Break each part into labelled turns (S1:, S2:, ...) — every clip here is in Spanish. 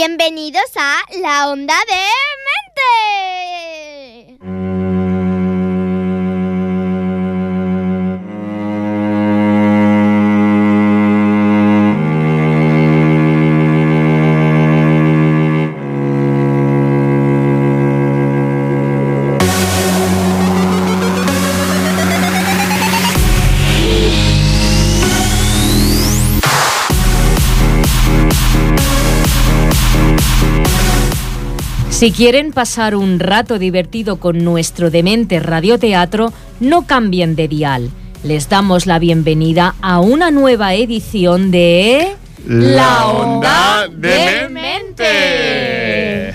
S1: Bienvenidos a La Onda de Mente.
S2: Si quieren pasar un rato divertido con nuestro demente radioteatro, no cambien de dial. Les damos la bienvenida a una nueva edición de...
S3: La Onda de Mente.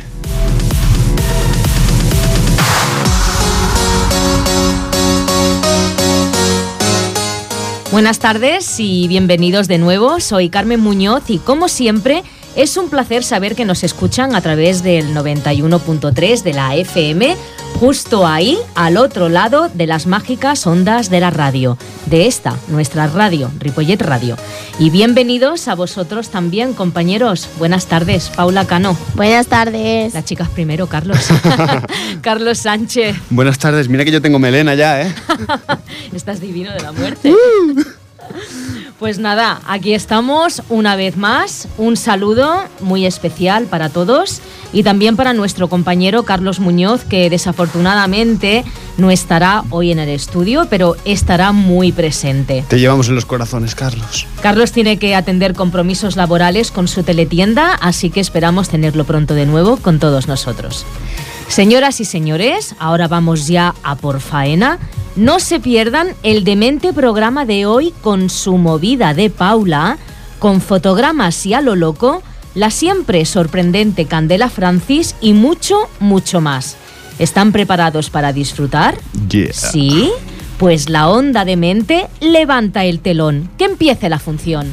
S2: Buenas tardes y bienvenidos de nuevo. Soy Carmen Muñoz y, como siempre, es un placer saber que nos escuchan a través del 91.3 de la FM, justo ahí, al otro lado de las mágicas ondas de la radio, de esta, nuestra radio, Ripollet Radio. Y bienvenidos a vosotros también, compañeros. Buenas tardes, Paula Cano.
S1: Buenas tardes.
S2: Las chicas primero, Carlos. Carlos Sánchez.
S3: Buenas tardes, mira que yo tengo melena ya, ¿eh?
S2: Estás divino de la muerte. Pues nada, aquí estamos una vez más. Un saludo muy especial para todos y también para nuestro compañero Carlos Muñoz, que desafortunadamente no estará hoy en el estudio, pero estará muy presente.
S3: Te llevamos en los corazones, Carlos.
S2: Carlos tiene que atender compromisos laborales con su teletienda, así que esperamos tenerlo pronto de nuevo con todos nosotros. Señoras y señores, ahora vamos ya a por faena. No se pierdan el demente programa de hoy con su movida de Paula, con fotogramas y a lo loco, la siempre sorprendente Candela Francis y mucho, mucho más. ¿Están preparados para disfrutar?
S3: Yeah.
S2: ¿Sí? Pues la Onda de Mente levanta el telón. Que empiece la función.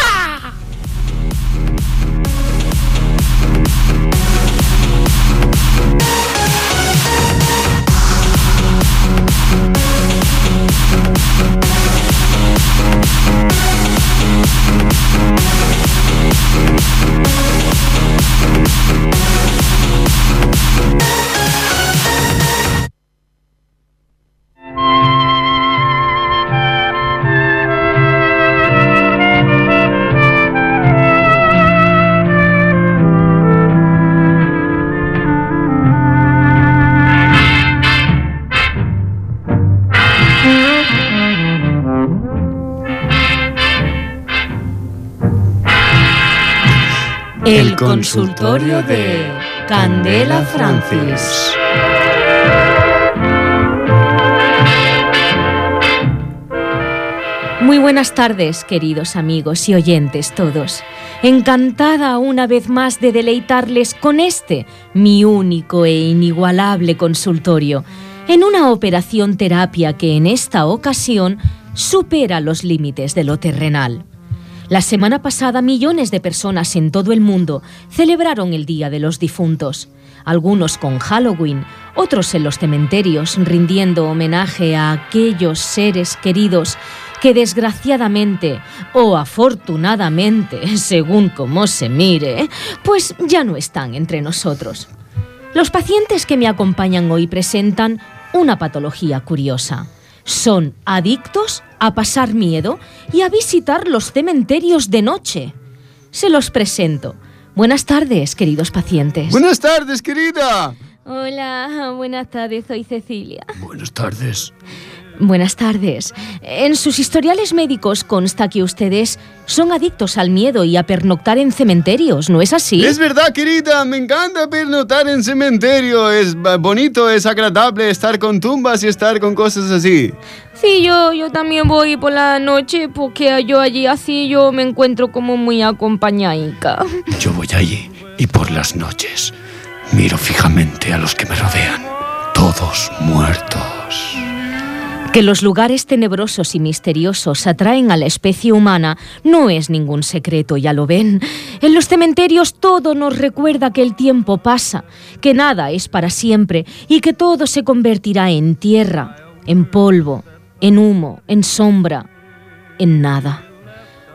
S2: El consultorio de Candela Francis. Muy buenas tardes, queridos amigos y oyentes todos. Encantada una vez más de deleitarles con este, mi único e inigualable consultorio, en una operación terapia que en esta ocasión supera los límites de lo terrenal. La semana pasada, millones de personas en todo el mundo celebraron el Día de los Difuntos. Algunos con Halloween, otros en los cementerios, rindiendo homenaje a aquellos seres queridos que desgraciadamente o afortunadamente, según como se mire, pues ya no están entre nosotros. Los pacientes que me acompañan hoy presentan una patología curiosa. Son adictos a pasar miedo y a visitar los cementerios de noche. Se los presento. Buenas tardes, queridos pacientes.
S3: Buenas tardes, querida.
S2: Hola, buenas tardes, soy Cecilia.
S3: Buenas tardes.
S2: Buenas tardes. En sus historiales médicos consta que ustedes son adictos al miedo y a pernoctar en cementerios, ¿no es así?
S3: Es verdad, querida, me encanta pernoctar en cementerio. Es bonito, es agradable estar con tumbas y estar con cosas así.
S2: Sí, yo también voy por la noche porque yo allí así yo me encuentro como muy acompañadica.
S3: Yo voy allí y por las noches miro fijamente a los que me rodean, todos muertos.
S2: Que los lugares tenebrosos y misteriosos atraen a la especie humana no es ningún secreto, ya lo ven. En los cementerios todo nos recuerda que el tiempo pasa, que nada es para siempre y que todo se convertirá en tierra, en polvo, en humo, en sombra, en nada.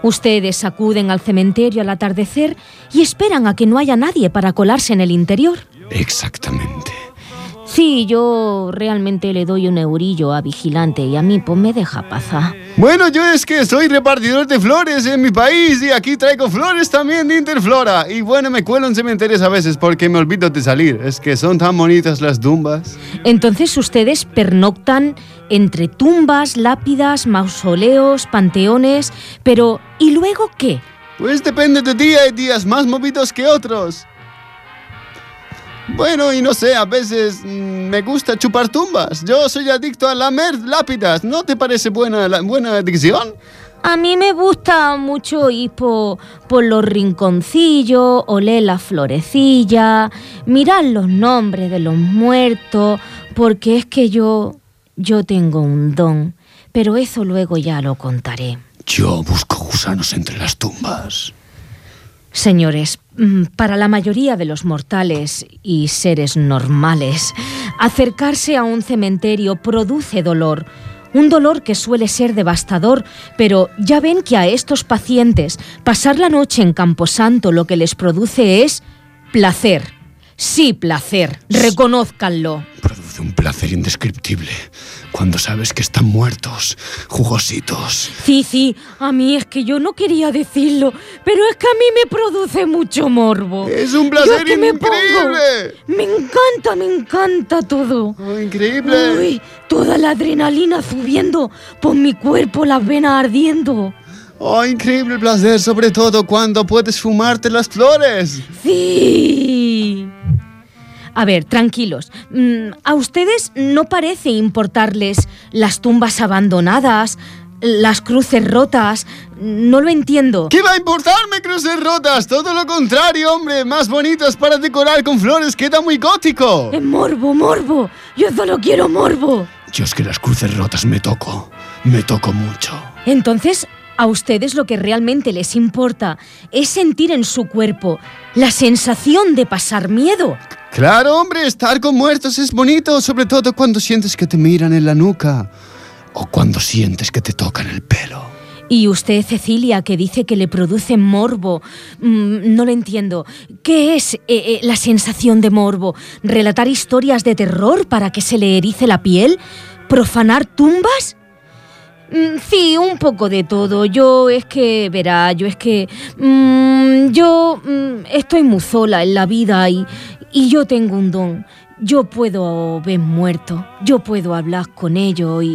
S2: Ustedes acuden al cementerio al atardecer y esperan a que no haya nadie para colarse en el interior.
S3: Exactamente.
S2: Sí, yo realmente le doy un eurillo a vigilante y a mí pues me deja pasar.
S3: Bueno, yo es que soy repartidor de flores en mi país y aquí traigo flores también de Interflora. Y bueno, me cuelo en cementerios a veces porque me olvido de salir. Es que son tan bonitas las tumbas.
S2: Entonces ustedes pernoctan entre tumbas, lápidas, mausoleos, panteones, pero ¿y luego qué?
S3: Pues depende de día, hay días más movidos que otros. Bueno, y no sé, a veces me gusta chupar tumbas. Yo soy adicto a lamer lápidas. ¿No te parece buena adicción?
S2: A mí me gusta mucho ir por los rinconcillos, oler las florecillas, mirar los nombres de los muertos, porque es que yo tengo un don, pero eso luego ya lo contaré.
S3: Yo busco gusanos entre las tumbas.
S2: Señores, para la mayoría de los mortales y seres normales, acercarse a un cementerio produce dolor. Un dolor que suele ser devastador, pero ya ven que a estos pacientes pasar la noche en Camposanto lo que les produce es placer. Sí, placer. Reconózcanlo.
S3: Produce un placer indescriptible cuando sabes que están muertos, jugositos.
S2: Sí, a mí es que yo no quería decirlo, pero es que a mí me produce mucho morbo.
S3: ¡Es un placer
S2: increíble! Me encanta todo.
S3: Oh, increíble.
S2: Uy, toda la adrenalina subiendo por mi cuerpo, las venas ardiendo.
S3: Oh, increíble placer, sobre todo cuando puedes fumarte las flores.
S2: Sí. A ver, tranquilos. A ustedes no parece importarles las tumbas abandonadas, las cruces rotas. No lo entiendo.
S3: ¿Qué va a importarme cruces rotas? Todo lo contrario, hombre. Más bonitas para decorar con flores. Queda muy gótico.
S2: Es morbo. Yo solo quiero morbo.
S3: Yo es que las cruces rotas me toco mucho.
S2: Entonces, a ustedes lo que realmente les importa es sentir en su cuerpo la sensación de pasar miedo.
S3: Claro, hombre, estar con muertos es bonito, sobre todo cuando sientes que te miran en la nuca o cuando sientes que te tocan el pelo.
S2: Y usted, Cecilia, que dice que le produce morbo, no lo entiendo. ¿Qué es la sensación de morbo? ¿Relatar historias de terror para que se le erice la piel? ¿Profanar tumbas? Sí, un poco de todo. Yo estoy muy sola en la vida y yo tengo un don. Yo puedo ver muertos, yo puedo hablar con ellos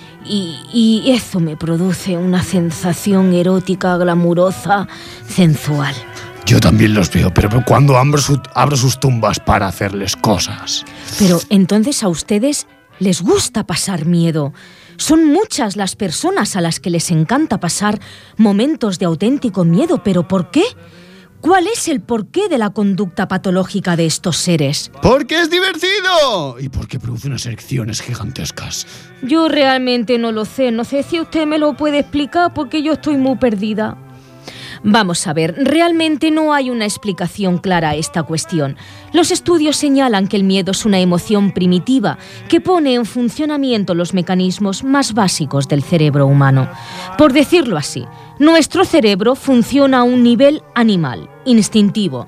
S2: y eso me produce una sensación erótica, glamurosa, sensual.
S3: Yo también los veo, pero cuando abro sus tumbas para hacerles cosas.
S2: Pero entonces a ustedes les gusta pasar miedo. Son muchas las personas a las que les encanta pasar momentos de auténtico miedo, pero ¿por qué? ¿Cuál es el porqué de la conducta patológica de estos seres?
S3: ¡Porque es divertido! Y porque produce unas erecciones gigantescas.
S2: Yo realmente no lo sé. No sé si usted me lo puede explicar porque yo estoy muy perdida. Vamos a ver, realmente no hay una explicación clara a esta cuestión. Los estudios señalan que el miedo es una emoción primitiva que pone en funcionamiento los mecanismos más básicos del cerebro humano. Por decirlo así, nuestro cerebro funciona a un nivel animal, instintivo.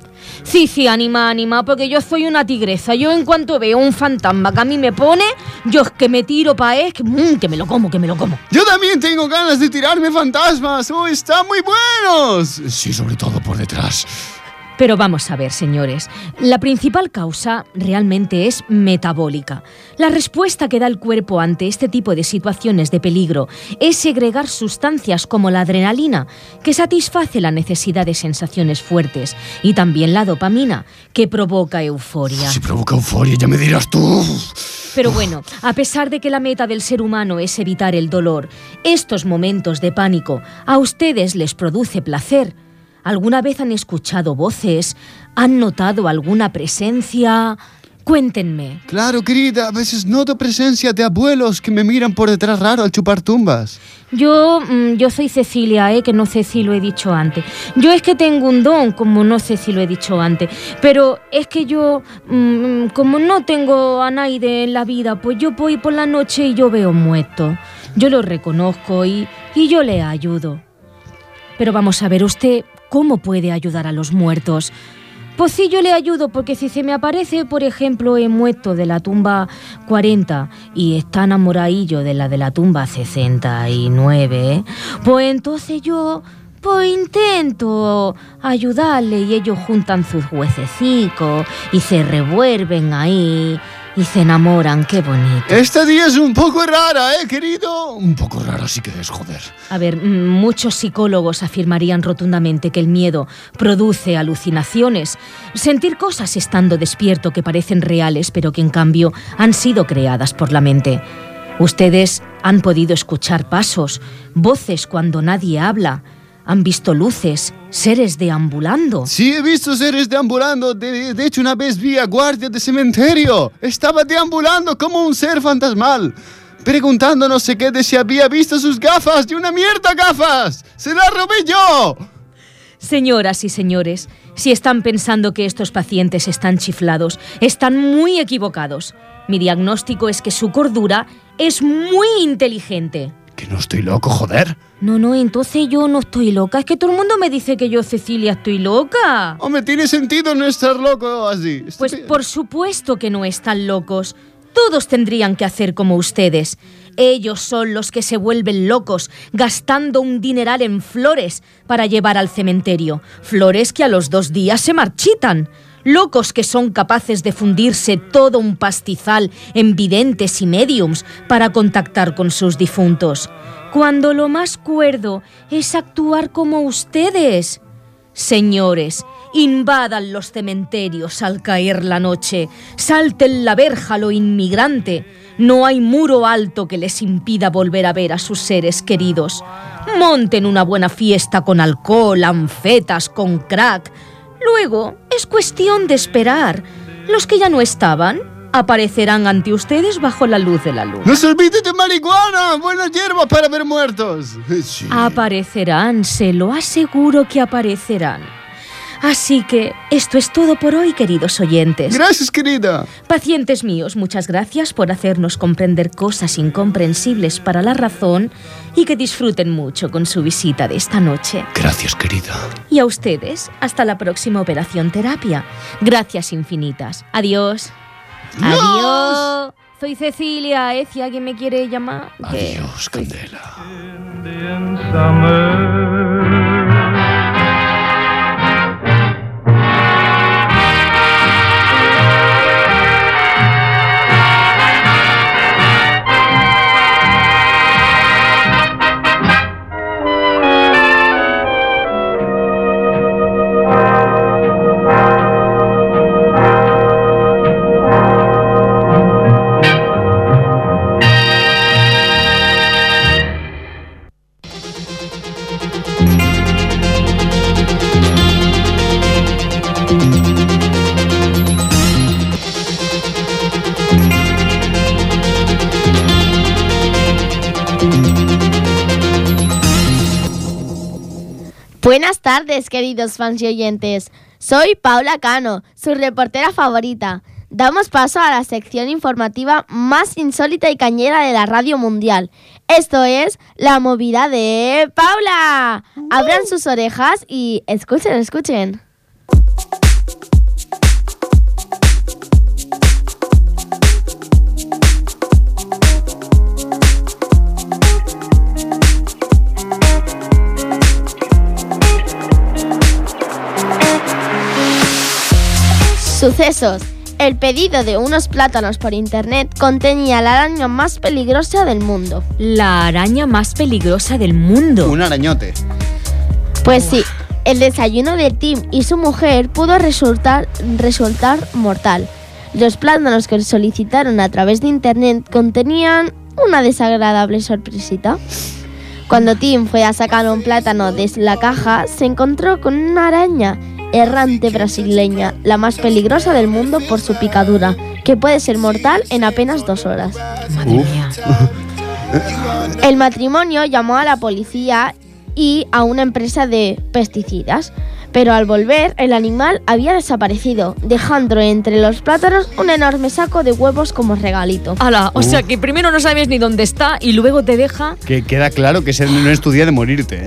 S2: Sí, anima, porque yo soy una tigresa. Yo en cuanto veo un fantasma que a mí me pone, yo es que me tiro para que me lo como.
S3: Yo también tengo ganas de tirarme fantasmas. ¡Oh, están muy buenos! Sí, sobre todo por detrás.
S2: Pero vamos a ver, señores, la principal causa realmente es metabólica. La respuesta que da el cuerpo ante este tipo de situaciones de peligro es segregar sustancias como la adrenalina, que satisface la necesidad de sensaciones fuertes, y también la dopamina, que provoca euforia.
S3: Si provoca euforia, ya me dirás tú.
S2: Pero bueno, a pesar de que la meta del ser humano es evitar el dolor, estos momentos de pánico a ustedes les produce placer. ¿Alguna vez han escuchado voces? ¿Han notado alguna presencia? Cuéntenme.
S3: Claro, querida, a veces noto presencia de abuelos que me miran por detrás raro al chupar tumbas.
S2: Yo soy Cecilia, que no sé si lo he dicho antes. Yo es que tengo un don, como no sé si lo he dicho antes. Pero es que yo, como no tengo a nadie en la vida, pues yo voy por la noche y yo veo muertos. Yo los reconozco y yo les ayudo. Pero vamos a ver, ¿usted cómo puede ayudar a los muertos? Pues sí, yo le ayudo, porque si se me aparece, por ejemplo, el muerto de la tumba 40 y está enamoradillo de la tumba 69, pues entonces yo intento ayudarle y ellos juntan sus huesecicos y se revuelven ahí y se enamoran. ¡Qué bonito!
S3: Esta día es un poco rara, querido. Un poco rara sí que es, joder.
S2: A ver, muchos psicólogos afirmarían rotundamente que el miedo produce alucinaciones. Sentir cosas estando despierto que parecen reales, pero que en cambio han sido creadas por la mente. Ustedes han podido escuchar pasos, voces cuando nadie habla. Han visto luces, seres deambulando.
S3: Sí, he visto seres deambulando. De hecho, una vez vi a guardia de cementerio. Estaba deambulando como un ser fantasmal, preguntando no sé qué de si había visto sus gafas. ¡Y una mierda gafas! ¡Se las robé yo!
S2: Señoras y señores, si están pensando que estos pacientes están chiflados, están muy equivocados. Mi diagnóstico es que su cordura es muy inteligente.
S3: ¿Que no estoy loco, joder?
S2: No, entonces yo no estoy loca. Es que todo el mundo me dice que yo, Cecilia, estoy loca.
S3: Hombre, tiene sentido no estar loco así.
S2: Pues por supuesto que no están locos. Todos tendrían que hacer como ustedes. Ellos son los que se vuelven locos, gastando un dineral en flores para llevar al cementerio. Flores que a los 2 días se marchitan. Locos que son capaces de fundirse todo un pastizal en videntes y médiums para contactar con sus difuntos. Cuando lo más cuerdo es actuar como ustedes. Señores, invadan los cementerios al caer la noche. Salten la verja a lo inmigrante. No hay muro alto que les impida volver a ver a sus seres queridos. Monten una buena fiesta con alcohol, anfetas, con crack. Luego es cuestión de esperar. Los que ya no estaban aparecerán ante ustedes bajo la luz de la luna.
S3: ¡No se olvide de marihuana! ¡Buenas hierbas para ver muertos! Sí.
S2: Aparecerán, se lo aseguro que aparecerán. Así que esto es todo por hoy, queridos oyentes.
S3: Gracias, querida.
S2: Pacientes míos, muchas gracias por hacernos comprender cosas incomprensibles para la razón y que disfruten mucho con su visita de esta noche.
S3: Gracias, querida.
S2: Y a ustedes, hasta la próxima operación terapia. Gracias infinitas. Adiós.
S3: ¡Adiós!
S2: Adiós. Soy Cecilia, si alguien me quiere llamar.
S3: Adiós, Candela.
S1: Buenas tardes, queridos fans y oyentes. Soy Paula Cano, su reportera favorita. Damos paso a la sección informativa más insólita y cañera de la radio mundial. Esto es La Movida de Paula. Abran sus orejas y escuchen. Sucesos. El pedido de unos plátanos por internet contenía la araña más peligrosa del mundo.
S2: La araña más peligrosa del mundo.
S3: Un arañote.
S1: Pues sí, el desayuno de Tim y su mujer pudo resultar mortal. Los plátanos que solicitaron a través de internet contenían una desagradable sorpresita. Cuando Tim fue a sacar un plátano de la caja, se encontró con una araña errante brasileña, la más peligrosa del mundo por su picadura, que puede ser mortal en apenas 2 horas.
S2: Madre mía.
S1: El matrimonio llamó a la policía y a una empresa de pesticidas, pero al volver el animal había desaparecido, dejando entre los plátanos un enorme saco de huevos como regalito.
S2: ¡Hala! O sea que primero no sabes ni dónde está y luego te deja...
S3: Que queda claro que ese no es tu día de morirte, ¿eh?
S2: Madre mía.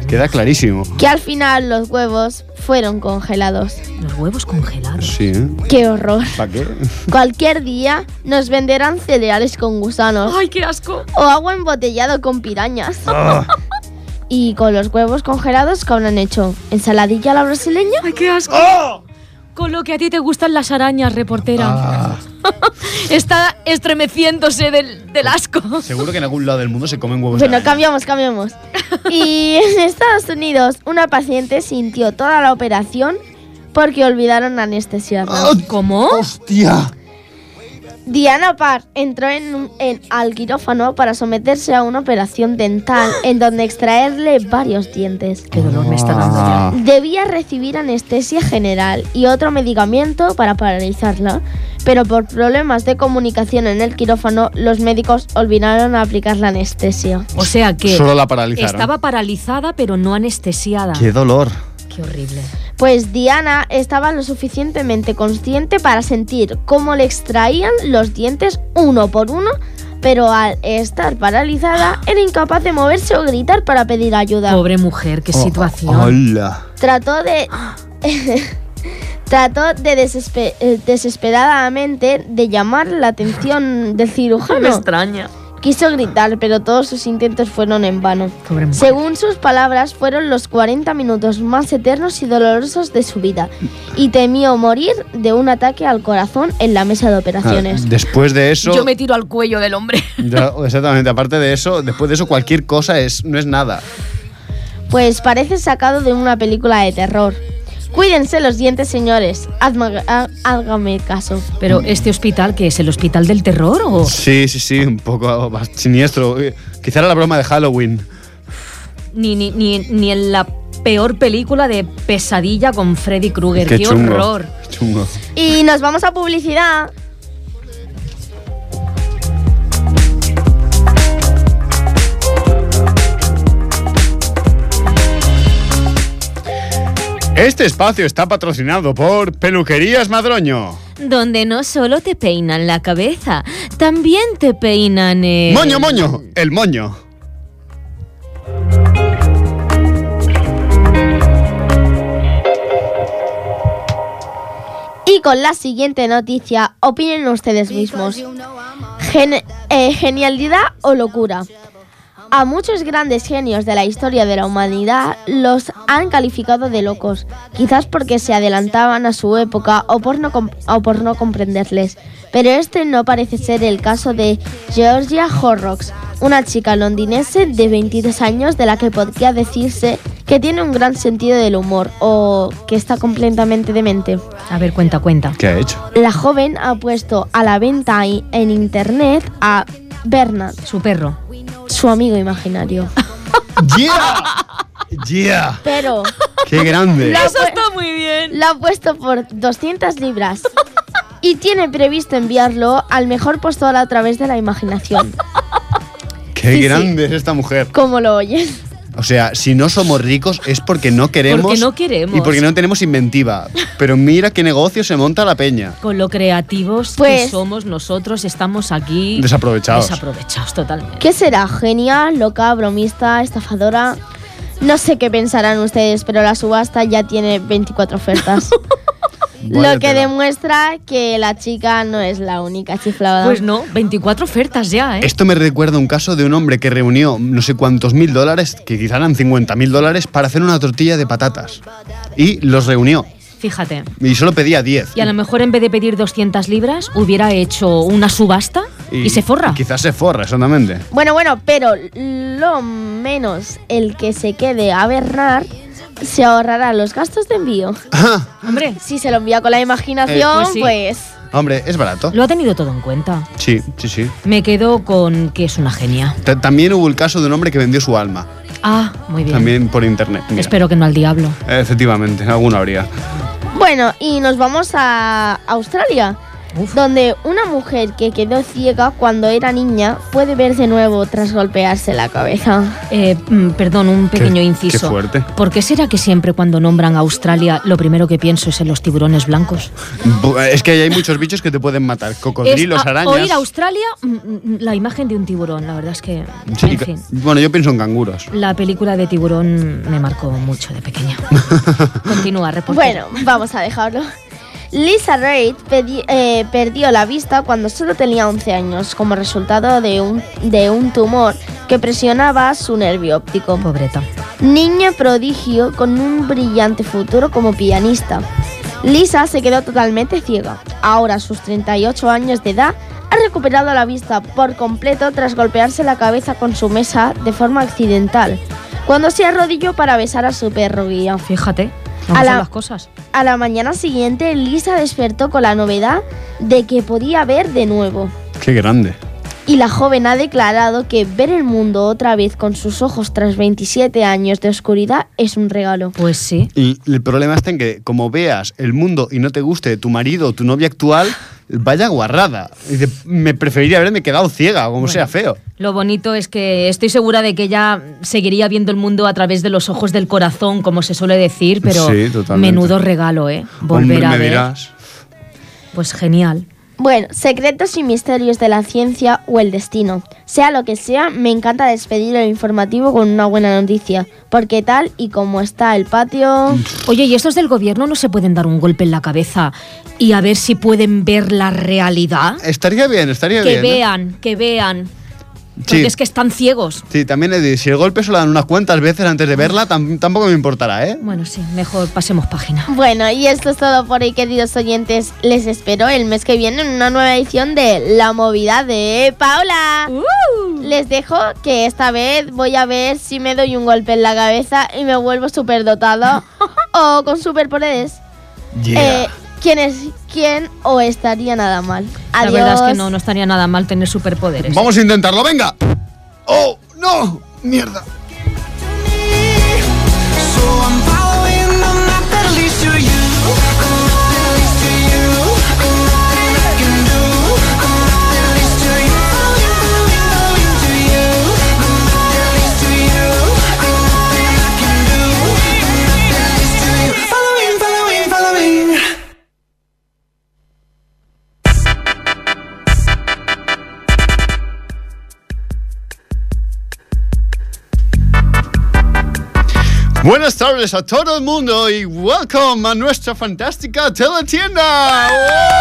S3: Queda clarísimo.
S1: Que al final los huevos fueron congelados.
S2: Los huevos congelados.
S3: Sí, ¿eh?
S1: ¡Qué horror!
S3: ¿Para qué?
S1: Cualquier día nos venderán cereales con gusanos
S2: ¡Ay, qué asco!
S1: o agua embotellada con pirañas.
S3: Ah,
S1: Y con los huevos congelados, ¿qué habrán hecho? ¿Ensaladilla a la brasileña?
S2: ¡Ay, qué asco!
S3: ¡Oh!
S2: Con lo que a ti te gustan las arañas, reportera.
S3: Ah,
S2: Está estremeciéndose del asco.
S3: seguro que en algún lado del mundo se comen huevos.
S1: Bueno,
S3: de araña.
S1: cambiamos. Y en Estados Unidos, una paciente sintió toda la operación porque olvidaron anestesiarla.
S3: ¡Oh,
S2: ¿Cómo?
S3: ¡Hostia!
S1: Diana Parr entró al quirófano para someterse a una operación dental en donde extraerle varios dientes.
S2: Qué dolor me está dando ya.
S1: Debía recibir anestesia general y otro medicamento para paralizarla, pero por problemas de comunicación en el quirófano, los médicos olvidaron aplicar la anestesia.
S2: O sea que
S3: Solo la paralizaron.
S2: estaba paralizada pero no anestesiada.
S3: ¡Qué dolor!
S2: Qué horrible.
S1: Pues Diana estaba lo suficientemente consciente para sentir cómo le extraían los dientes uno por uno, pero al estar paralizada era incapaz de moverse o gritar para pedir ayuda.
S2: Pobre mujer, qué situación.
S3: ¡Hola!
S1: Trató desesperadamente de llamar la atención del
S2: Me
S1: cirujano.
S2: extraña.
S1: Quiso gritar, pero todos sus intentos fueron en vano.
S2: Pobre mujer.
S1: Según sus palabras, fueron los 40 minutos más eternos y dolorosos de su vida, y temió morir de un ataque al corazón en la mesa de operaciones.
S3: Después de eso...
S2: Yo me tiro al cuello del hombre.
S3: Ya, exactamente, aparte de eso, después de eso cualquier cosa no es nada.
S1: Pues parece sacado de una película de terror. Cuídense los dientes, señores. Hágame caso.
S2: Pero ¿este hospital qué es? ¿El hospital del terror o...?
S3: Sí, un poco más siniestro. Quizá era la broma de Halloween.
S2: Ni en la peor película de Pesadilla con Freddy Krueger. ¡Qué
S3: chungo,
S2: horror!
S3: chungo.
S1: Y nos vamos a publicidad.
S3: Este espacio está patrocinado por Peluquerías Madroño.
S2: Donde no solo te peinan la cabeza, también te peinan
S3: ¡Moño, moño! El moño.
S1: Y con la siguiente noticia, opinen ustedes mismos. ¿Genialidad o locura? A muchos grandes genios de la historia de la humanidad los han calificado de locos, quizás porque se adelantaban a su época o por no comprenderles. Pero este no parece ser el caso de Georgia Horrocks, una chica londinense de 22 años de la que podría decirse que tiene un gran sentido del humor o que está completamente demente.
S2: A ver, cuenta.
S3: ¿Qué ha hecho?
S1: La joven ha puesto a la venta en internet a Bernard,
S2: Su perro.
S1: su amigo imaginario.
S3: ¡Yeah! ¡Yeah!
S1: Pero
S3: ¡Qué grande!
S2: Eso está muy bien.
S1: lo ha puesto por 200 libras y tiene previsto enviarlo al mejor postor a través de la imaginación.
S3: ¡Qué
S1: Sí,
S3: grande es esta mujer!
S1: ¿Cómo lo oyes?
S3: O sea, si no somos ricos es porque no queremos.
S2: Porque no queremos.
S3: Y porque no tenemos inventiva. Pero mira qué negocio se monta la peña.
S2: Con lo creativos
S1: Pues-
S2: que somos nosotros, estamos aquí...
S3: Desaprovechados.
S2: Desaprovechados, totalmente.
S1: ¿Qué será? ¿Genial, loca, bromista, estafadora? No sé qué pensarán ustedes, pero la subasta ya tiene 24 ofertas.
S3: Vaya
S1: Lo que
S3: tela.
S1: demuestra que la chica no es la única chiflada.
S2: Pues no, 24 ofertas ya, ¿eh?
S3: Esto me recuerda un caso de un hombre que reunió no sé cuántos $1.000, que quizá eran $50.000, para hacer una tortilla de patatas. Y los reunió.
S2: Fíjate.
S3: Y solo pedía 10.
S2: Y a lo mejor en vez de pedir 200 libras, hubiera hecho una subasta y se forra.
S3: Quizás se forra, exactamente.
S1: Bueno, pero lo menos el que se quede a Bernard se ahorrará los gastos de envío.
S2: Hombre,
S1: Si se lo envía con la imaginación,
S2: pues sí.
S1: pues...
S3: Hombre, es barato.
S2: lo ha tenido todo en cuenta.
S3: Sí.
S2: Me quedo con que es una genia.
S3: También hubo el caso de un hombre que vendió su alma.
S2: Ah, muy bien.
S3: También por internet. Mira.
S2: Espero que no al diablo.
S3: Efectivamente, alguno habría.
S1: Bueno, y nos vamos a Australia.
S2: Uf.
S1: donde una mujer que quedó ciega cuando era niña puede ver de nuevo tras golpearse la cabeza.
S2: Perdón, un pequeño inciso.
S3: Qué fuerte.
S2: ¿Por qué será que siempre cuando nombran a Australia lo primero que pienso es en los tiburones blancos?
S3: Es que hay muchos bichos que te pueden matar. Cocodrilos, arañas.
S2: Oír Australia, la imagen de un tiburón, la verdad es que...
S3: Sí,
S2: en fin.
S3: bueno, yo pienso en canguros.
S2: La película de Tiburón me marcó mucho de pequeña. Continúa, reportero.
S1: Bueno, vamos a dejarlo. Lisa Reid perdió la vista cuando solo tenía 11 años como resultado de un tumor que presionaba su nervio óptico.
S2: Pobreta.
S1: Niña prodigio con un brillante futuro como pianista. Lisa se quedó totalmente ciega. Ahora, a sus 38 años de edad, ha recuperado la vista por completo tras golpearse la cabeza con su mesa de forma accidental, cuando se arrodilló para besar a su perro guía.
S2: Fíjate, vamos a las cosas.
S1: A la mañana siguiente, Lisa despertó con la novedad de que podía ver de nuevo.
S3: Qué grande.
S1: Y la joven ha declarado que ver el mundo otra vez con sus ojos tras 27 años de oscuridad es un regalo.
S2: Pues sí.
S3: Y el problema está en que, como veas el mundo y no te guste tu marido o tu novia actual, vaya guarrada. Dice, me preferiría haberme quedado ciega, como sea feo.
S2: Lo bonito es que estoy segura de que ella seguiría viendo el mundo a través de los ojos del corazón, como se suele decir, pero
S3: sí, totalmente.
S2: Menudo regalo, volver
S3: Hombre,
S2: a
S3: me
S2: ver.
S3: dirás.
S2: Pues genial.
S1: Bueno, secretos y misterios de la ciencia o el destino. Sea lo que sea, me encanta despedir el informativo con una buena noticia, porque tal y como está el patio...
S2: Oye, ¿y estos del gobierno no se pueden dar un golpe en la cabeza y a ver si pueden ver la realidad?
S3: Estaría bien, estaría bien.
S2: Que vean.
S3: Sí.
S2: Porque es que están ciegos.
S3: Sí, también he dicho, si el golpe se lo dan unas cuantas veces antes de verla, tampoco me importará, ¿eh?
S2: Bueno, sí, mejor pasemos página.
S1: Bueno, y esto es todo por hoy, queridos oyentes. Les espero el mes que viene en una nueva edición de La Movida de Paula. Les dejo que esta vez voy a ver si me doy un golpe en la cabeza y me vuelvo superdotado o con superpoderes.
S3: Yeah.
S1: ¿Quién o estaría nada mal? Adiós.
S2: La verdad es que no estaría nada mal tener superpoderes.
S3: Vamos a intentarlo, venga. ¡Oh, no! ¡Mierda! Buenas tardes a todo el mundo y welcome a nuestra fantástica teletienda.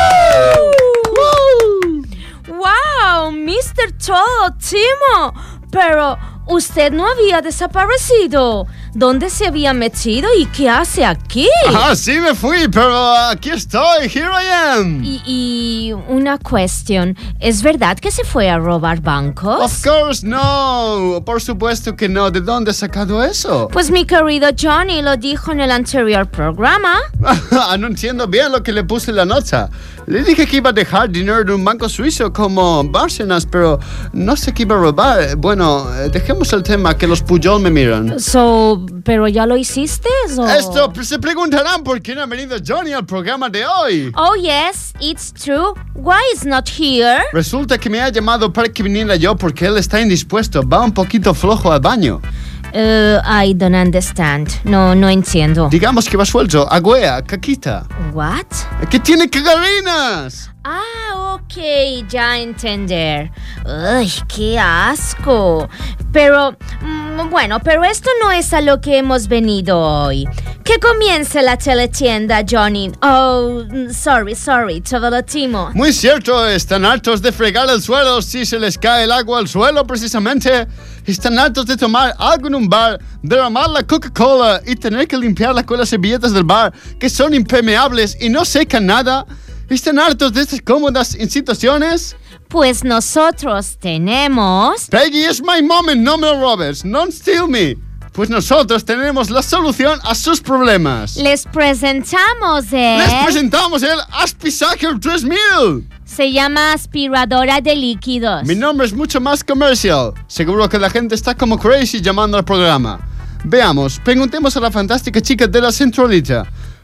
S2: ¡Wow! ¡Mr. Todo, Timo! Pero usted no había desaparecido. ¿Dónde se había metido y qué hace aquí?
S3: Ah, sí me fui, pero aquí estoy. Here I am.
S2: Y una cuestión. ¿Es verdad que se fue a robar bancos?
S3: Of course no. Por supuesto que no. ¿De dónde has sacado eso?
S2: Pues mi querido Johnny lo dijo en el anterior programa.
S3: No entiendo bien lo que le puse en la nota. Le dije que iba a dejar dinero en un banco suizo como Bárcenas, pero no sé qué iba a robar. Bueno, dejemos el tema, que los Pujol me miran.
S2: ¿Pero ya lo hiciste?
S3: Esto se preguntarán por qué no ha venido Johnny al programa de hoy.
S2: Oh, yes, it's true. Why is not here?
S3: Resulta que me ha llamado para que viniera yo porque él está indispuesto. Va un poquito flojo al baño.
S2: I don't understand. No entiendo.
S3: Digamos que va suelto, agüea, caquita.
S2: What?
S3: ¡Que tiene cagarinas!
S2: Ah, ok, ya entender. ¡Ay, qué asco! Pero, bueno, pero esto no es a lo que hemos venido hoy. Que comience la teletienda, Johnny. Oh, sorry, todo lo timo.
S3: Muy cierto, están hartos de fregar el suelo si se les cae el agua al suelo, precisamente. Están hartos de tomar algo en un bar, derramar la Coca-Cola y tener que limpiarla con las servilletas del bar, que son impermeables y no secan nada. ¿Están hartos de estas cómodas situaciones?
S2: Pues nosotros tenemos...
S3: Peggy is my moment, no me lo robes. Don't steal me. Pues nosotros tenemos la solución a sus problemas.
S2: Les presentamos el
S3: Aspisacker 3000.
S2: Se llama aspiradora de líquidos.
S3: Mi nombre es mucho más comercial. Seguro que la gente está como crazy llamando al programa. Veamos, preguntemos a la fantástica chica de la centralita.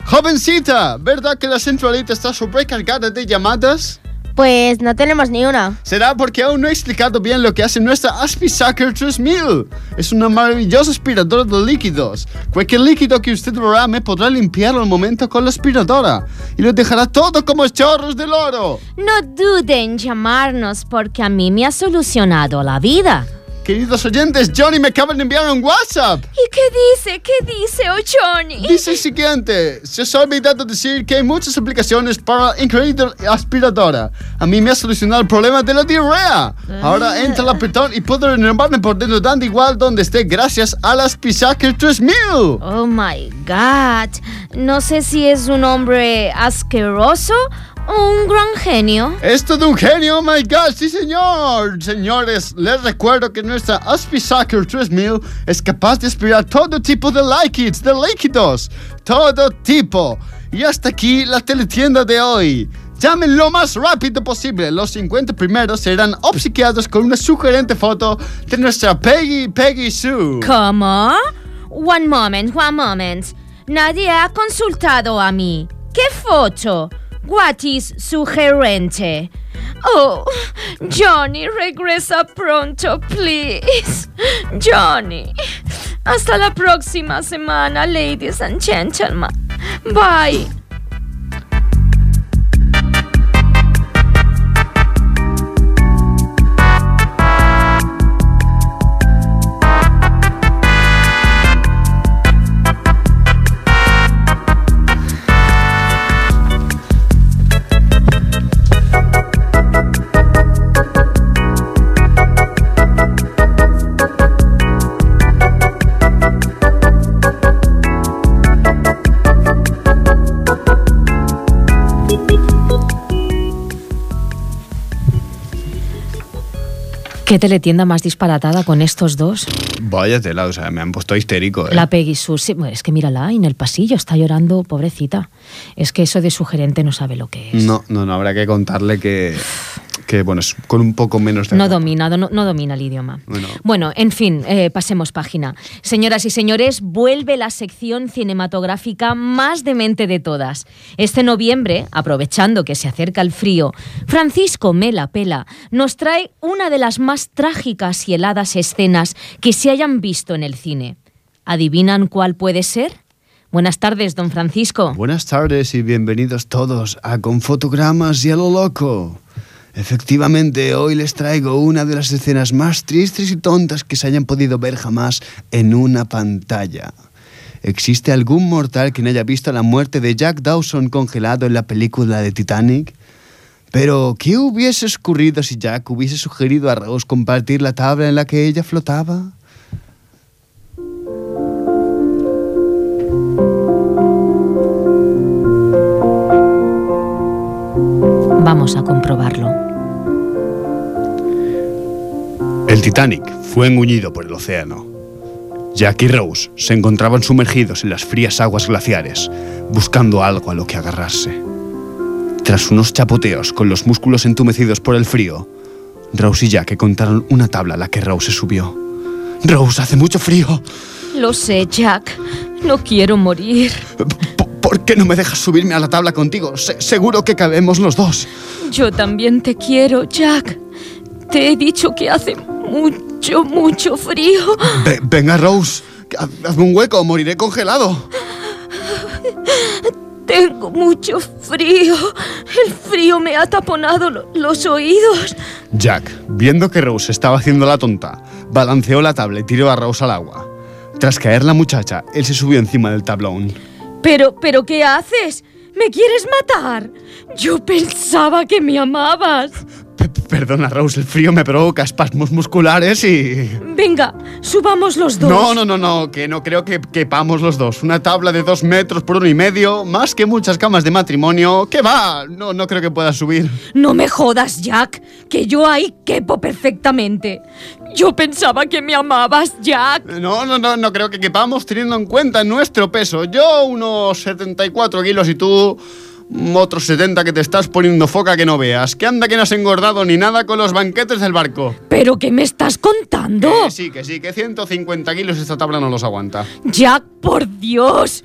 S3: Jovencita, ¿verdad que la centralita está sobrecargada de llamadas?
S1: Pues no tenemos ni una.
S3: Será porque aún no he explicado bien lo que hace nuestra Aspisacker 3000. Es una maravillosa aspiradora de líquidos. Cualquier líquido que usted derrame podrá limpiarlo al momento con la aspiradora y lo dejará todo como chorros de loro.
S2: No duden en llamarnos porque a mí me ha solucionado la vida.
S3: Queridos oyentes, Johnny me acaba de enviar un WhatsApp.
S2: ¿Y qué dice? ¿Qué dice, oh Johnny?
S3: Dice el siguiente: se os ha olvidado decir que hay muchas aplicaciones para la increíble aspiradora. A mí me ha solucionado el problema de la diarrea. Ahora entra el apretón y puedo renovarme por dentro dando igual donde esté gracias a la Aspisacker 3000.
S2: Oh my God. No sé si es un hombre asqueroso o un gran genio.
S3: Es todo un genio, oh my God, sí señor. Señores, les recuerdo que nuestra Aspisacker 3000 es capaz de aspirar todo tipo de líquidos, todo tipo. Y hasta aquí la teletienda de hoy. Llamen lo más rápido posible. Los 50 primeros serán obsequiados con una sugerente foto de nuestra Peggy Sue.
S2: ¿Cómo? One moment. Nadie ha consultado a mí. ¿Qué foto? What is sugerente? Oh, Johnny, regresa pronto, please. Johnny. Hasta la próxima semana, ladies and gentlemen. Bye. ¿Qué teletienda más disparatada con estos dos?
S3: Vaya tela, o sea, me han puesto histérico,
S2: La Peggy Sue, sí, es que mírala, en el pasillo está llorando, pobrecita. Es que eso de sugerente no sabe lo que es.
S3: No, habrá que contarle que bueno, es con un poco menos de...
S2: No domina el idioma. Bueno, en fin, pasemos página. Señoras y señores, vuelve la sección cinematográfica más demente de todas. Este noviembre, aprovechando que se acerca el frío, Francisco Mela Pela nos trae una de las más trágicas y heladas escenas que se hayan visto en el cine. ¿Adivinan cuál puede ser? Buenas tardes, don Francisco.
S3: Buenas tardes y bienvenidos todos a Con Fotogramas y a lo Loco. Efectivamente, hoy les traigo una de las escenas más tristes y tontas que se hayan podido ver jamás en una pantalla. ¿Existe algún mortal que no haya visto la muerte de Jack Dawson congelado en la película de Titanic? Pero, ¿qué hubiese ocurrido si Jack hubiese sugerido a Rose compartir la tabla en la que ella flotaba?
S2: Vamos a comprobarlo.
S3: El Titanic fue engullido por el océano. Jack y Rose se encontraban sumergidos en las frías aguas glaciares, buscando algo a lo que agarrarse. Tras unos chapoteos con los músculos entumecidos por el frío, Rose y Jack encontraron una tabla a la que Rose se subió. ¡Rose, hace mucho frío!
S2: Lo sé, Jack. No quiero morir.
S3: ¿Por qué no me dejas subirme a la tabla contigo? Seguro que cabemos los dos.
S2: Yo también te quiero, Jack. Te he dicho que hace mucho frío.
S3: Venga, Rose. Hazme un hueco, moriré congelado.
S2: Tengo mucho frío. El frío me ha taponado los oídos.
S3: Jack, viendo que Rose estaba haciendo la tonta, balanceó la tabla y tiró a Rose al agua. Tras caer la muchacha, él se subió encima del tablón.
S2: ¿Pero qué haces? ¿Me quieres matar? Yo pensaba que me amabas.
S3: Perdona, Rose, el frío me provoca espasmos musculares y...
S2: Venga, subamos los dos.
S3: No, que no creo que quepamos los dos. Una tabla de 2 metros por 1,5 metros, más que muchas camas de matrimonio. ¿Qué va? No creo que puedas subir.
S2: No me jodas, Jack, que yo ahí quepo perfectamente. Yo pensaba que me amabas, Jack.
S3: No creo que quepamos teniendo en cuenta nuestro peso. Yo unos 74 kilos y tú... otros 70 que te estás poniendo foca que no veas. Que anda que no has engordado ni nada con los banquetes del barco.
S2: ¿Pero qué me estás contando?
S3: Que sí, que 150 kilos esta tabla no los aguanta.
S2: Jack, por Dios.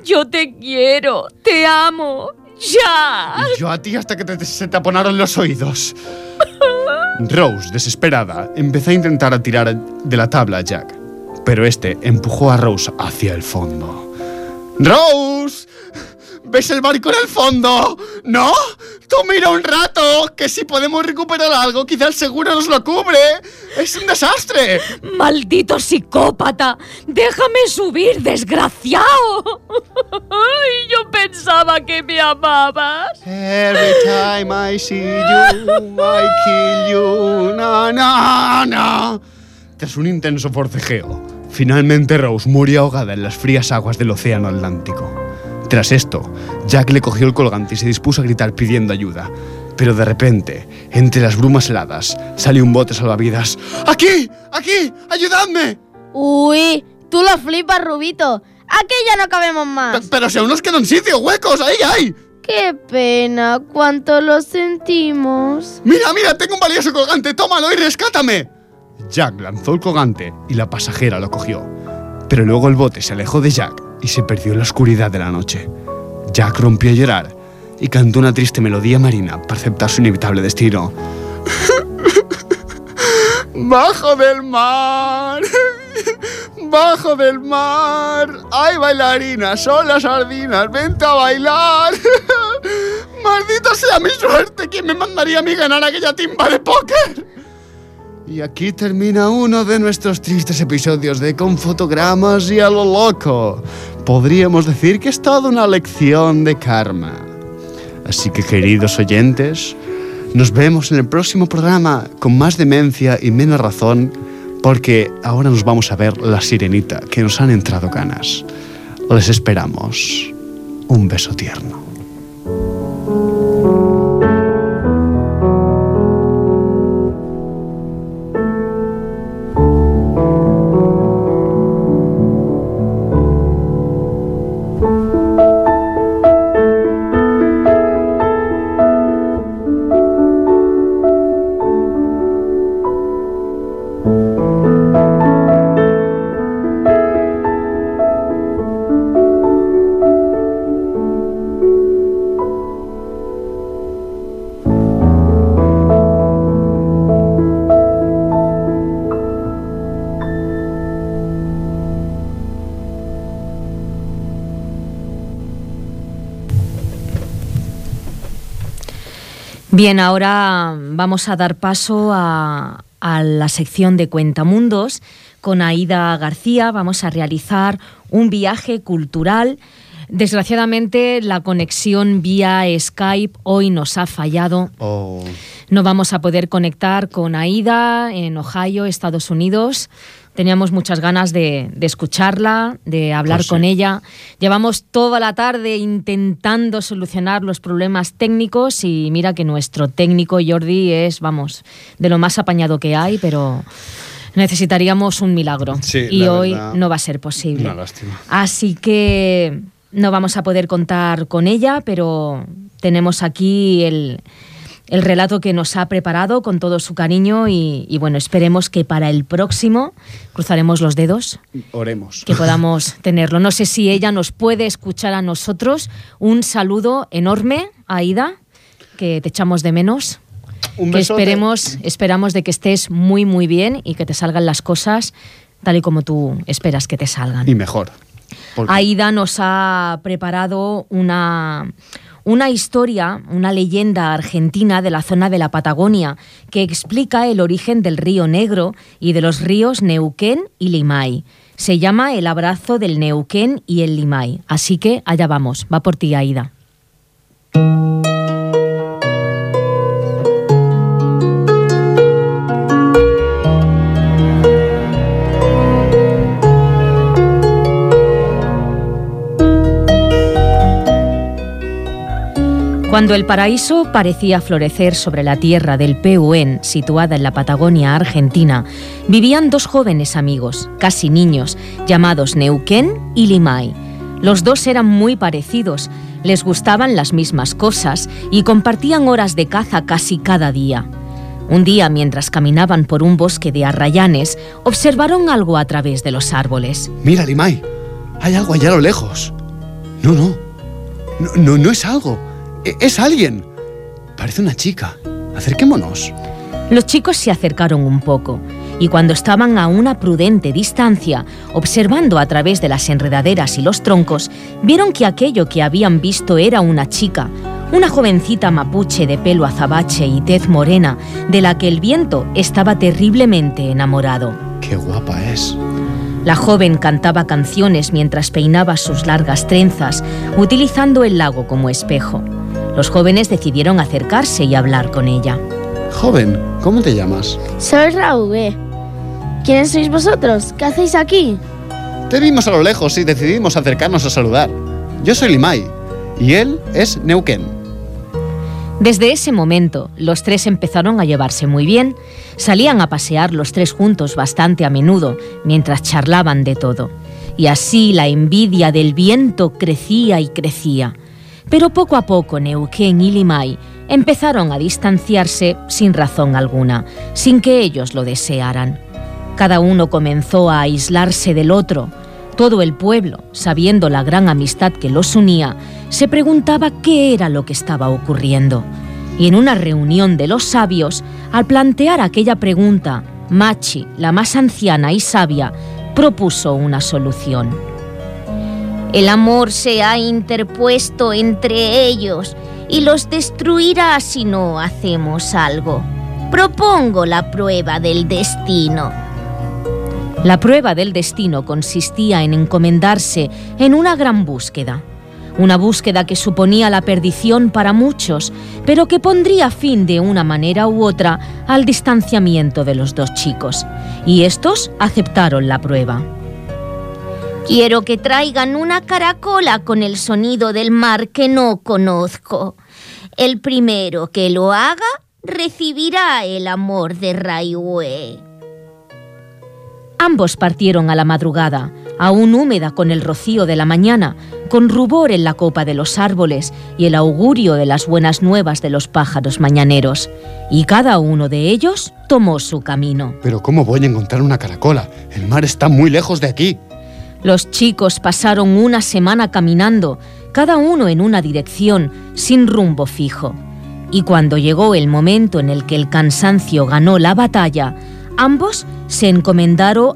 S2: Yo te quiero, te amo. ¡Ya!
S3: Y yo a ti hasta que se te taponaron los oídos. Rose, desesperada, empezó a intentar tirar de la tabla a Jack, pero este empujó a Rose hacia el fondo. ¡Rose! ¿Ves el barco en el fondo? ¿No? Tú mira un rato, que si podemos recuperar algo, quizá el seguro nos lo cubre. ¡Es un desastre!
S2: ¡Maldito psicópata! ¡Déjame subir, desgraciado! Yo pensaba que me amabas.
S3: Every time I see you, I kill you. No, no, no. Tras un intenso forcejeo, finalmente Rose murió ahogada en las frías aguas del océano Atlántico. Tras esto, Jack le cogió el colgante y se dispuso a gritar pidiendo ayuda. Pero de repente, entre las brumas heladas, salió un bote salvavidas. ¡Aquí! ¡Aquí! ¡Ayudadme!
S1: Uy, tú lo flipas, Rubito. Aquí ya no cabemos más.
S3: Pero si aún nos quedan sitios, huecos, ahí hay.
S1: Qué pena, cuánto lo sentimos.
S3: Mira, mira, tengo un valioso colgante, tómalo y rescátame. Jack lanzó el colgante y la pasajera lo cogió. Pero luego el bote se alejó de Jack y se perdió en la oscuridad de la noche. Jack rompió a llorar y cantó una triste melodía marina para aceptar su inevitable destino. ¡Bajo del mar! ¡Bajo del mar! ¡Ay, bailarina! ¡Son las sardinas! ¡Vente a bailar! ¡Maldita sea mi suerte! ¿Quién me mandaría a mí ganar aquella timba de póker? Y aquí termina uno de nuestros tristes episodios de Con Fotogramas y a lo loco. Podríamos decir que es toda una lección de karma. Así que, queridos oyentes, nos vemos en el próximo programa con más demencia y menos razón, porque ahora nos vamos a ver La Sirenita, que nos han entrado ganas. Les esperamos. Un beso tierno.
S2: Bien, ahora vamos a dar paso a la sección de Cuentamundos. Con Aída García vamos a realizar un viaje cultural. Desgraciadamente, la conexión vía Skype hoy nos ha fallado.
S3: Oh.
S2: No vamos a poder conectar con Aída en Ohio, Estados Unidos. Teníamos muchas ganas de escucharla, de hablar
S3: Pues sí.
S2: con ella. Llevamos toda la tarde intentando solucionar los problemas técnicos y mira que nuestro técnico Jordi es, vamos, de lo más apañado que hay, pero necesitaríamos un milagro.
S3: Sí,
S2: y
S3: la
S2: hoy
S3: verdad,
S2: no va a ser posible.
S3: una lástima.
S2: Así que no vamos a poder contar con ella, pero tenemos aquí el relato que nos ha preparado con todo su cariño y bueno, esperemos que para el próximo, cruzaremos los dedos,
S3: Oremos.
S2: que podamos tenerlo. No sé si ella nos puede escuchar a nosotros. Un saludo enorme, Aída, que te echamos de menos.
S3: Un
S2: Que
S3: besote.
S2: esperamos de que estés muy, muy bien y que te salgan las cosas tal y como tú esperas que te salgan.
S3: Y mejor. Porque
S2: Aída nos ha preparado una historia, una leyenda argentina de la zona de la Patagonia que explica el origen del río Negro y de los ríos Neuquén y Limay. Se llama El abrazo del Neuquén y el Limay. Así que allá vamos. Va por ti, Aída. Cuando el paraíso parecía florecer sobre la tierra del Pehuen, situada en la Patagonia argentina, vivían dos jóvenes amigos, casi niños, llamados Neuquén y Limay. Los dos eran muy parecidos, les gustaban las mismas cosas y compartían horas de caza casi cada día. Un día, mientras caminaban por un bosque de arrayanes, observaron algo a través de los árboles.
S3: Mira, Limay, hay algo allá a lo lejos. No es algo. Es alguien. Parece una chica. Acerquémonos.
S2: Los chicos se acercaron un poco y cuando estaban a una prudente distancia, observando a través de las enredaderas y los troncos, vieron que aquello que habían visto era una chica, una jovencita mapuche de pelo azabache y tez morena, de la que el viento estaba terriblemente enamorado.
S3: ¡Qué guapa es!
S2: La joven cantaba canciones mientras peinaba sus largas trenzas, utilizando el lago como espejo. Los jóvenes decidieron acercarse y hablar con ella.
S3: Joven, ¿cómo te llamas?
S1: Soy Raúl. ¿Quiénes sois vosotros? ¿Qué hacéis aquí?
S3: Te vimos a lo lejos y decidimos acercarnos a saludar. Yo soy Limay y él es Neuquén.
S2: Desde ese momento, los tres empezaron a llevarse muy bien. Salían a pasear los tres juntos bastante a menudo, mientras charlaban de todo. Y así la envidia del viento crecía y crecía. Pero poco a poco Neuquén y Limay empezaron a distanciarse sin razón alguna, sin que ellos lo desearan. Cada uno comenzó a aislarse del otro. Todo el pueblo, sabiendo la gran amistad que los unía, se preguntaba qué era lo que estaba ocurriendo. Y en una reunión de los sabios, al plantear aquella pregunta, Machi, la más anciana y sabia, propuso una solución.
S4: El amor se ha interpuesto entre ellos y los destruirá si no hacemos algo. Propongo la prueba del destino.
S2: La prueba del destino consistía en encomendarse en una gran búsqueda. Una búsqueda que suponía la perdición para muchos, pero que pondría fin de una manera u otra al distanciamiento de los dos chicos. Y estos aceptaron la prueba.
S4: Quiero que traigan una caracola con el sonido del mar que no conozco. El primero que lo haga recibirá el amor de Raiwe.
S2: Ambos partieron a la madrugada, aún húmeda con el rocío de la mañana, con rubor en la copa de los árboles y el augurio de las buenas nuevas de los pájaros mañaneros. Y cada uno de ellos tomó su camino.
S3: Pero ¿cómo voy a encontrar una caracola? El mar está muy lejos de aquí.
S2: Los chicos pasaron una semana caminando, cada uno en una dirección, sin rumbo fijo. Y cuando llegó el momento en el que el cansancio ganó la batalla, ambos se encomendaron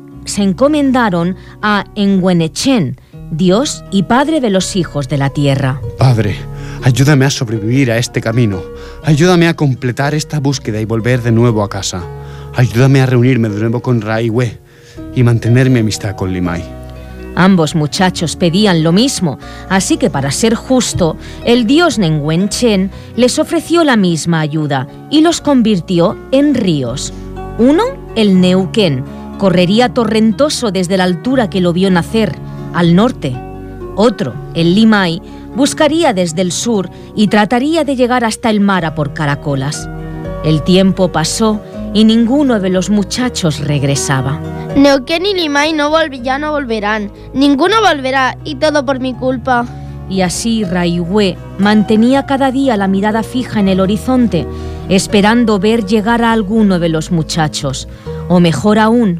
S2: a Engüenechen, Dios y Padre de los hijos de la tierra.
S3: Padre, ayúdame a sobrevivir a este camino. Ayúdame a completar esta búsqueda y volver de nuevo a casa. Ayúdame a reunirme de nuevo con Raiwe y mantener mi amistad con Limay.
S2: Ambos muchachos pedían lo mismo, así que para ser justo, el dios Engüenechen les ofreció la misma ayuda y los convirtió en ríos. Uno, el Neuquén, correría torrentoso desde la altura que lo vio nacer, al norte. Otro, el Limay, buscaría desde el sur y trataría de llegar hasta el mar a por caracolas. El tiempo pasó y ninguno de los muchachos regresaba.
S1: Neuquén y Limay ya no volverán. Ninguno volverá y todo por mi culpa.
S2: Y así Raiwe mantenía cada día la mirada fija en el horizonte, esperando ver llegar a alguno de los muchachos, o mejor aún,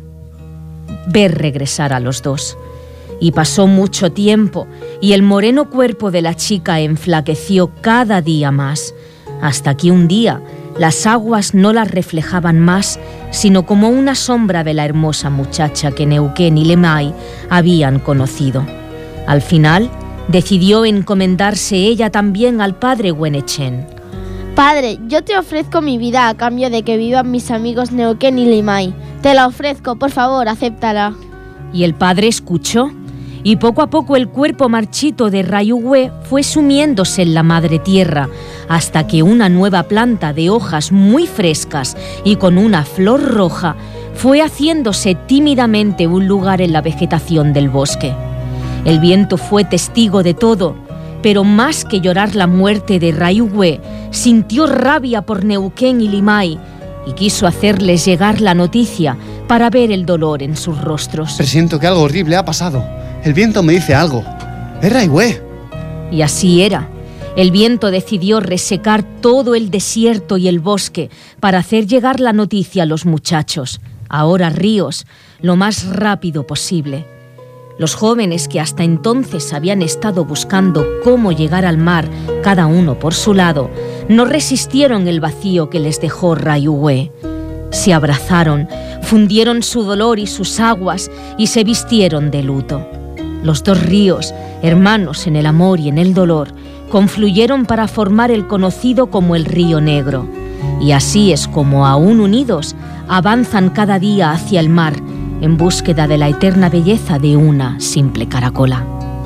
S2: ver regresar a los dos. Y pasó mucho tiempo, y el moreno cuerpo de la chica enflaqueció cada día más, hasta que un día las aguas no las reflejaban más, sino como una sombra de la hermosa muchacha que Neuquén y Limay habían conocido. Al final, decidió encomendarse ella también al padre Engüenechen.
S1: Padre, yo te ofrezco mi vida a cambio de que vivan mis amigos Neuquén y Limay. Te la ofrezco, por favor, acéptala.
S2: Y el padre escuchó, y poco a poco el cuerpo marchito de Raiwe fue sumiéndose en la madre tierra, hasta que una nueva planta de hojas muy frescas y con una flor roja fue haciéndose tímidamente un lugar en la vegetación del bosque. El viento fue testigo de todo, pero más que llorar la muerte de Raiwe, sintió rabia por Neuquén y Limay y quiso hacerles llegar la noticia para ver el dolor en sus rostros.
S3: Presiento que algo horrible ha pasado. El viento me dice algo. ¡Es Raiwe!
S2: Y así era. El viento decidió resecar todo el desierto y el bosque para hacer llegar la noticia a los muchachos, ahora ríos, lo más rápido posible. Los jóvenes que hasta entonces habían estado buscando cómo llegar al mar, cada uno por su lado, no resistieron el vacío que les dejó Rayuwe. Se abrazaron, fundieron su dolor y sus aguas y se vistieron de luto. Los dos ríos, hermanos en el amor y en el dolor, confluyeron para formar el conocido como el Río Negro. Y así es como, aún unidos, avanzan cada día hacia el mar, en búsqueda de la eterna belleza de una simple caracola.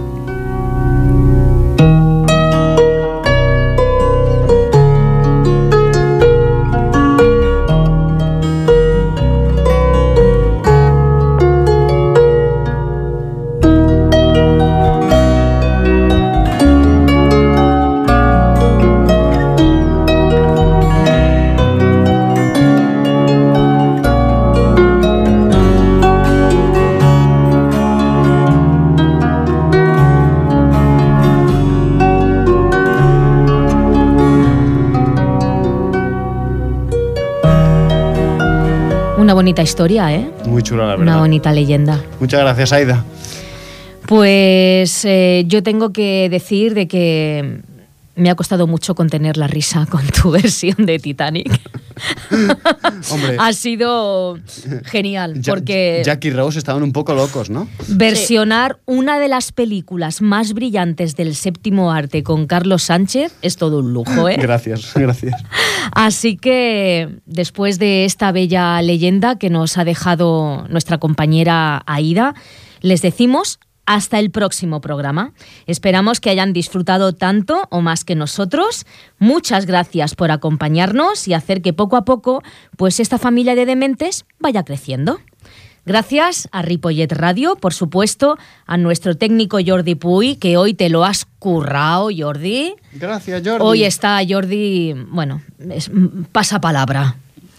S2: Una bonita historia, ¿eh?
S3: Muy chula, la verdad.
S2: Una bonita leyenda.
S3: Muchas gracias, Aida.
S2: Pues yo tengo que decir de que me ha costado mucho contener la risa con tu versión de Titanic.
S3: Hombre,
S2: ha sido genial, porque
S3: Jack y Rose estaban un poco locos, ¿no?
S2: versionar una de las películas más brillantes del séptimo arte con Carlos Sánchez es todo un lujo, ¿eh?
S3: Gracias, gracias.
S2: Así que después de esta bella leyenda que nos ha dejado nuestra compañera Aida, les decimos hasta el próximo programa. Esperamos que hayan disfrutado tanto o más que nosotros. Muchas gracias por acompañarnos y hacer que poco a poco pues esta familia de dementes vaya creciendo. Gracias a Ripollet Radio, por supuesto, a nuestro técnico Jordi Puy, que hoy te lo has currao, Jordi.
S3: Gracias, Jordi.
S2: Hoy está Jordi, bueno, pasapalabra.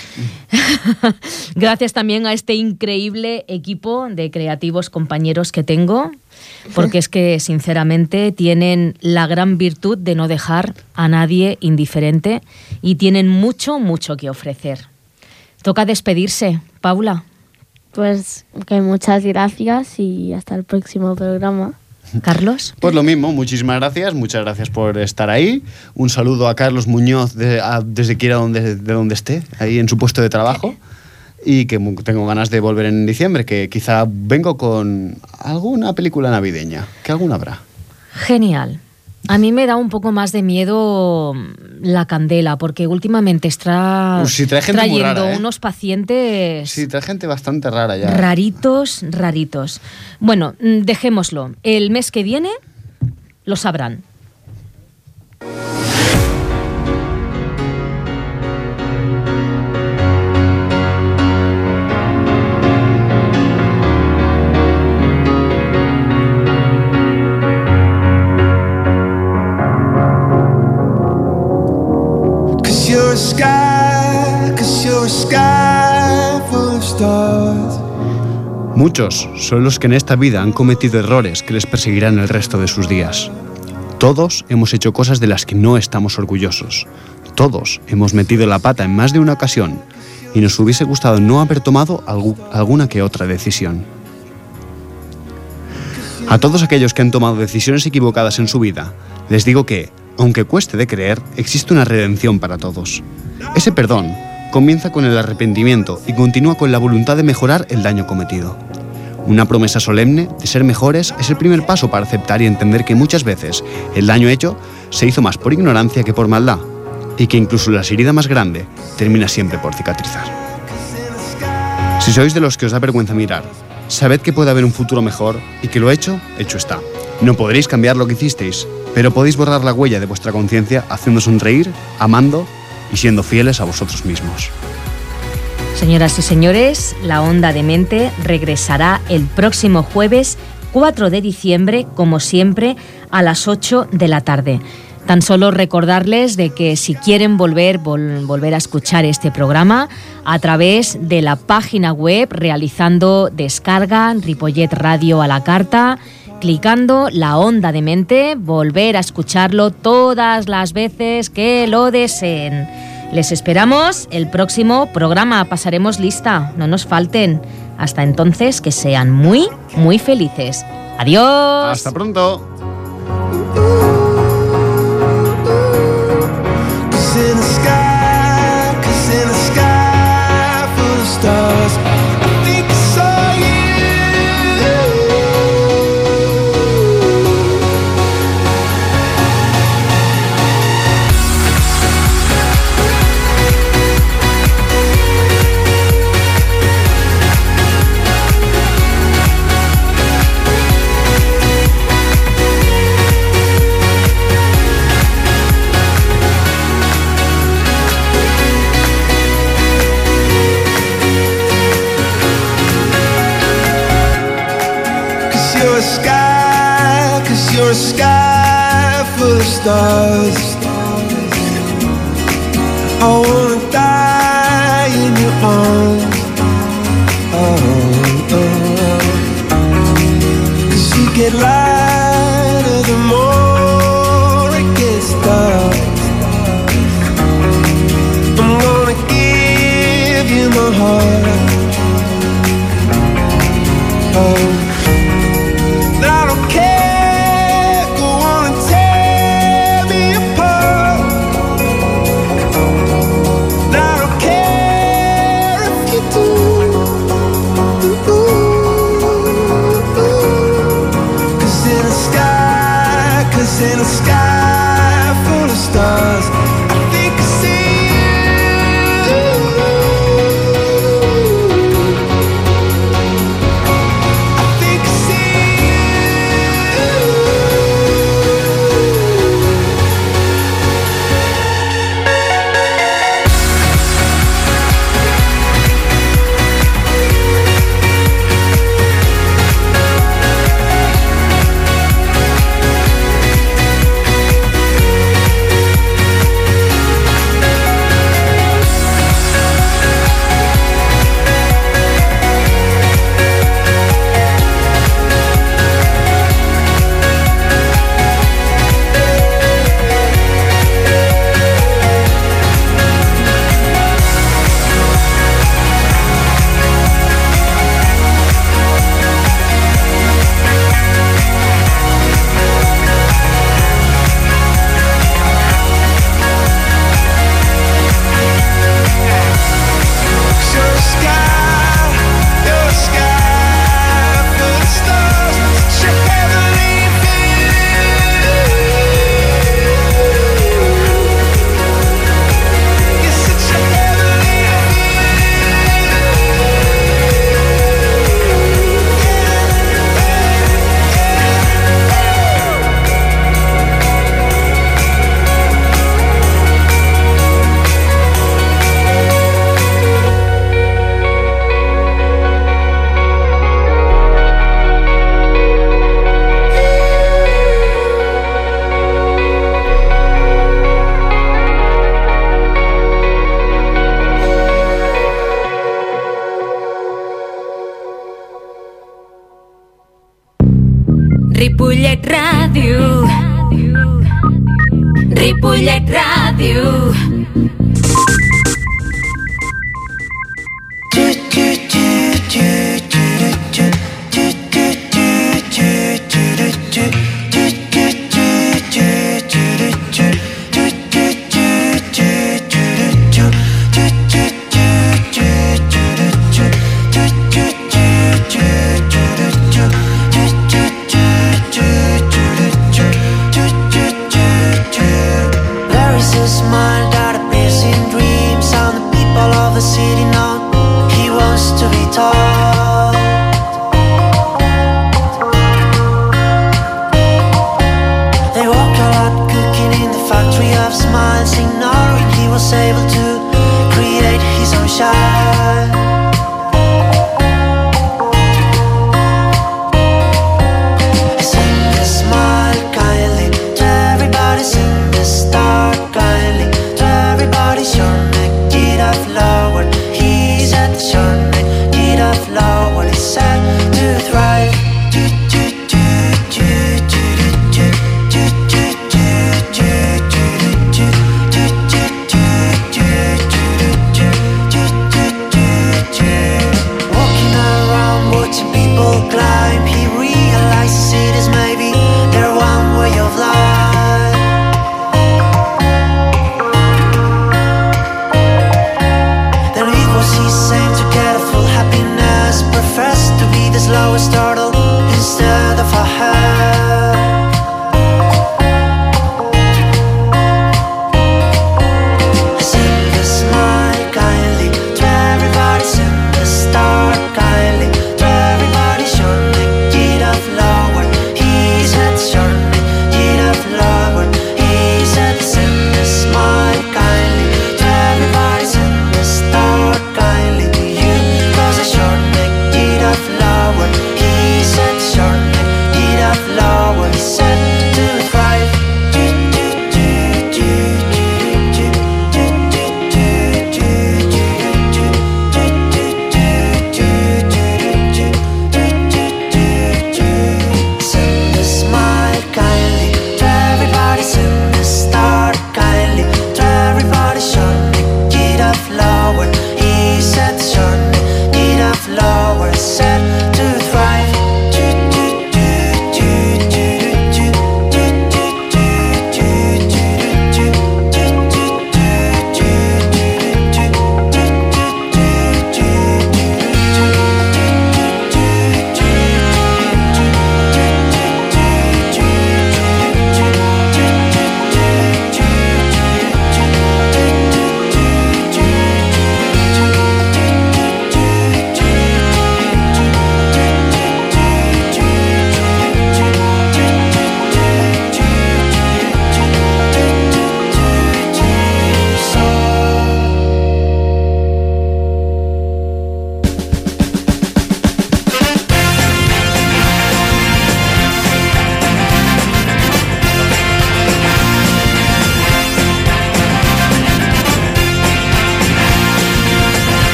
S2: Gracias también a este increíble equipo de creativos compañeros que tengo, porque es que sinceramente tienen la gran virtud de no dejar a nadie indiferente y tienen mucho, mucho que ofrecer. Toca despedirse, Paula.
S1: Pues que muchas gracias y hasta el próximo programa.
S2: Carlos.
S3: Pues lo mismo, muchísimas gracias, muchas gracias por estar ahí. Un saludo a Carlos Muñoz desde quiera de donde esté, ahí en su puesto de trabajo. Y que tengo ganas de volver en diciembre, que quizá vengo con alguna película navideña, que alguna habrá.
S2: Genial. A mí me da un poco más de miedo la candela, porque últimamente está trayendo
S3: rara, ¿eh?
S2: unos pacientes...
S3: Sí, trae gente bastante rara ya.
S2: Raritos. Bueno, dejémoslo. El mes que viene lo sabrán.
S3: Muchos son los que en esta vida han cometido errores que les perseguirán el resto de sus días. Todos hemos hecho cosas de las que no estamos orgullosos. Todos hemos metido la pata en más de una ocasión y nos hubiese gustado no haber tomado alguna que otra decisión. A todos aquellos que han tomado decisiones equivocadas en su vida, les digo que, aunque cueste de creer, existe una redención para todos. Ese perdón comienza con el arrepentimiento y continúa con la voluntad de mejorar el daño cometido. Una promesa solemne de ser mejores es el primer paso para aceptar y entender que muchas veces el daño hecho se hizo más por ignorancia que por maldad, y que incluso la herida más grande termina siempre por cicatrizar. Si sois de los que os da vergüenza mirar, sabed que puede haber un futuro mejor y que lo hecho está. No podréis cambiar lo que hicisteis, pero podéis borrar la huella de vuestra conciencia haciendo sonreír, amando y siendo fieles a vosotros mismos.
S2: Señoras y señores, La Onda de Mente regresará el próximo jueves 4 de diciembre, como siempre, a las 8 de la tarde. Tan solo recordarles de que si quieren volver a escuchar este programa a través de la página web, realizando descarga, Ripollet Radio a la carta, clicando La Onda de Mente, volver a escucharlo todas las veces que lo deseen. Les esperamos el próximo programa. Pasaremos lista, no nos falten. Hasta entonces, que sean muy, muy felices. ¡Adiós!
S3: Hasta pronto.
S5: You're a sky full of stars. I wanna die in your arms. Cause you get lighter the more it gets dark. I'm gonna give you my heart. I don't care. In a sky full of stars, I think I see you. I think I see
S6: Ripollet Ràdio. Ripollet Ràdio.
S5: Smile that a missing dream.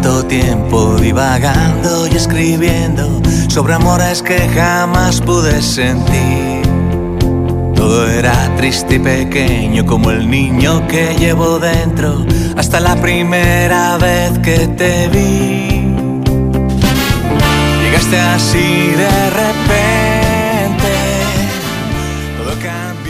S5: tanto tiempo divagando y escribiendo sobre amores que jamás pude sentir. Todo era triste y pequeño como el niño que llevo dentro hasta la primera vez que te vi. Llegaste así de repente, todo cambió.